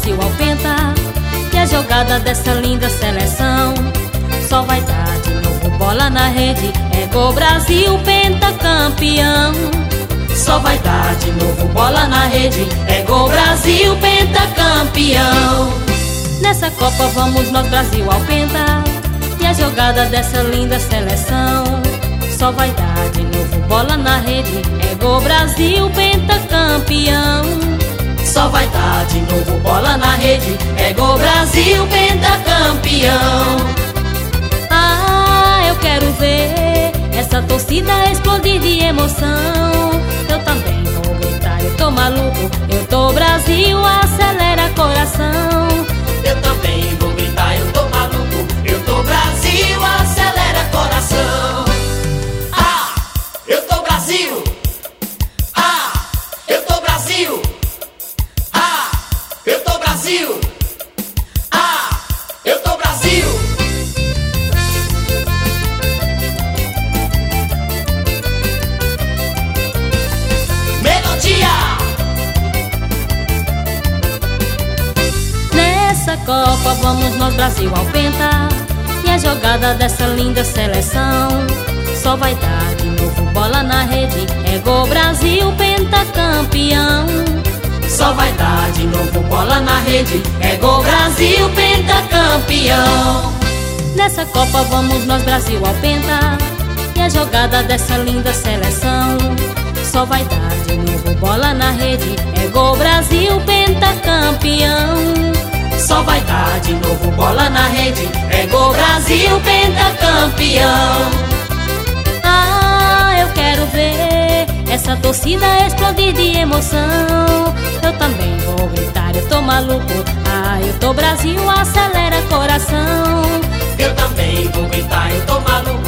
Brasil ao penta, e a jogada dessa linda seleção só vai dar de novo bola na rede. É gol Brasil, pentacampeão. Só vai dar de novo bola na rede. É gol Brasil, pentacampeão. Nessa Copa vamos nós Brasil ao penta, e a jogada dessa linda seleção só vai dar de novo bola na rede. É gol Brasil, pentacampeão. Só vai dar de novo bola na rede. É gol Brasil, pentacampeão. Ah, eu quero ver essa torcida explodir de emoção. Eu também vou gritar, eu tô maluco. Eu tô Brasil, acelera coração. Eu também vou gritar, eu tô maluco. Eu tô Brasil, acelera coração. Ah, eu tô Brasil. Ah, eu tô Brasil. Ah, eu tô Brasil. Ah, eu tô Brasil. Melodia. Nessa Copa vamos nós Brasil ao penta, e a jogada dessa linda seleção só vai dar de novo bola na rede. É gol Brasil, pentacampeão. Só vai dar de novo bola na rede. É gol Brasil, pentacampeão. Nessa Copa vamos nós Brasil ao penta, e a jogada dessa linda seleção só vai dar de novo bola na rede. É gol Brasil, pentacampeão. Só vai dar de novo bola na rede. É gol Brasil, pentacampeão. Ah, eu quero ver essa torcida explodir de emoção. Eu também vou gritar, eu tô maluco. Ah, eu tô Brasil, acelera coração. Eu também vou gritar, eu tô maluco.